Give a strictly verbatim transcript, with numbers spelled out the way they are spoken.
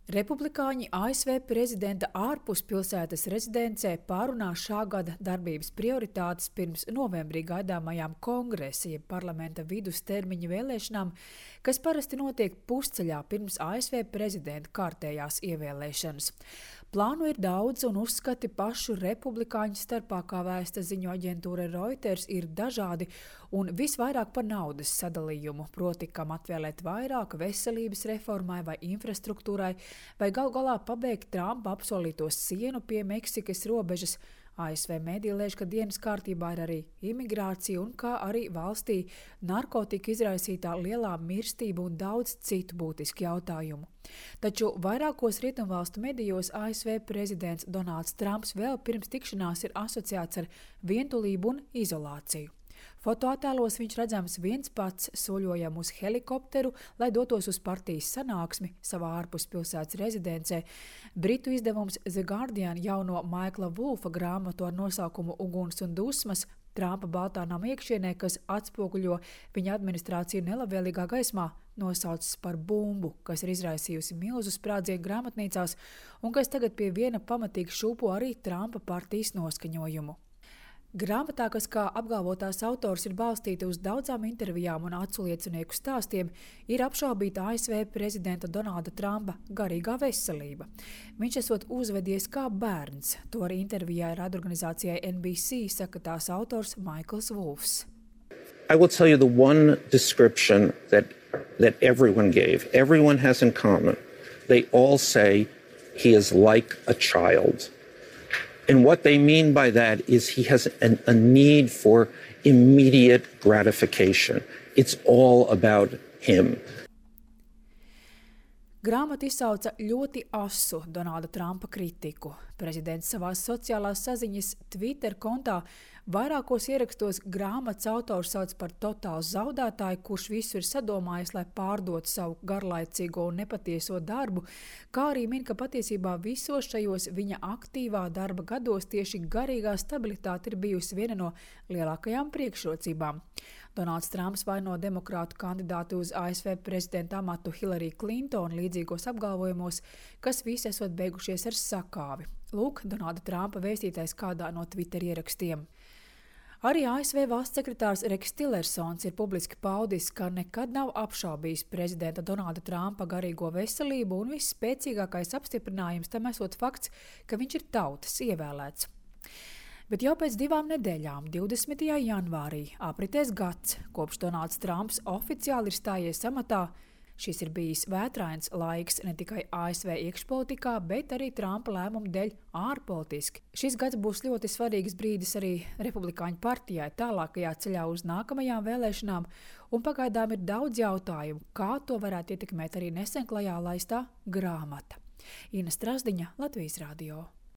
Republikāņi A S V prezidenta ārpuspilsētas rezidencē pārunās šā gada darbības prioritātes pirms novembrī gaidāmajām kongresa, jeb parlamenta vidustermiņa vēlēšanām, kas parasti notiek pusceļā pirms A S V prezidenta kārtējās ievēlēšanas. Plānu ir daudz un uzskati pašu republikāņu starpā, kā vēsta ziņu aģentūra Reuters, ir dažādi un visvairāk par naudas sadalījumu, proti, kam atvēlēt vairāk veselības reformai vai infrastruktūrai, vai gal galā pabeigt Trumpa apsolīto sienu pie Meksikas robežas. A S V mediji lēš, ka dienas kārtībā ir arī imigrācija un kā arī valstī narkotika izraisītā lielā mirstība un daudz citu būtisku jautājumu. Taču vairākos rietumvalstu medijos A S V prezidents Donalds Trumps vēl pirms tikšanās ir asociēts ar vientulību un izolāciju. Fotoattēlos viņš redzams viens pats soļojam uz helikopteru, lai dotos uz partijas sanāksmi savā ārpuspilsētas rezidencē. Britu izdevums The Guardian jauno Maikla Vulfa grāmatu ar nosaukumu Uguns un dusmas Trumpa Baltā nama iekšienē, kas atspoguļo viņa administrāciju nelabvēlīgā gaismā, nosaucas par bumbu, kas ir izraisījusi milzu sprādzienu grāmatnīcās un kas tagad pie viena pamatīgi šūpo arī Trumpa partijas noskaņojumu. Grāmatā, kas kā apgalvotās autors ir balstīta uz daudzām intervijām un aculiecinieku stāstiem, ir apšaubīta A S V prezidenta Donalda Trumpa garīgā veselība. Viņš esot uzvedies kā bērns, to arī intervijā radorganizācijai N B C saka tās autors Maikls Vulfs. I will tell you the one description that, that everyone gave, everyone has in common. They all say he is like a child. And what they mean by that is he has an, a need for immediate gratification. It's all about him. Grāmata izsauca ļoti asu Donalda Trumpa kritiku. Prezidents savās sociālās saziņas Twitter kontā vairākos ierakstos grāmatas autors sauc par totālu zaudētāju, kurš visu ir sadomājis, lai pārdotu savu garlaicīgo un nepatieso darbu, kā arī min, ka patiesībā visos šajos viņa aktīvā darba gados tieši garīgā stabilitāte ir bijusi viena no lielākajām priekšrocībām. Donalds Trumps vaino demokrātu kandidātu uz A S V prezidenta amatu Hillary Clinton līdzīgos apgalvojumos, kas visi esot beigušies ar sakāvi. Lūk, Donalda Trumpa vēstītais kādā no Twitter ierakstiem. Arī A S V valsts sekretārs Reks Tillersons ir publiski paudis, ka nekad nav apšaubījis prezidenta Donalda Trumpa garīgo veselību un visspēcīgākais apstiprinājums tam esot fakts, ka viņš ir tautas ievēlēts. Bet jau pēc divām nedēļām, divdesmitajā janvārī, apritēs gads, kopš Donalds Trumps oficiāli ir stājies amatā. Šis ir bijis vētrains laiks ne tikai A S V iekšpolitikā, bet arī Trumpa lēmumu dēļ ārpolitiski. Šis gads būs ļoti svarīgs brīdis arī Republikāņu partijai tālākajā ceļā uz nākamajām vēlēšanām, un pagaidām ir daudz jautājumu, kā to varētu ietekmēt arī nesen klajā laistā grāmata. Ina Strasdiņa, Latvijas radio.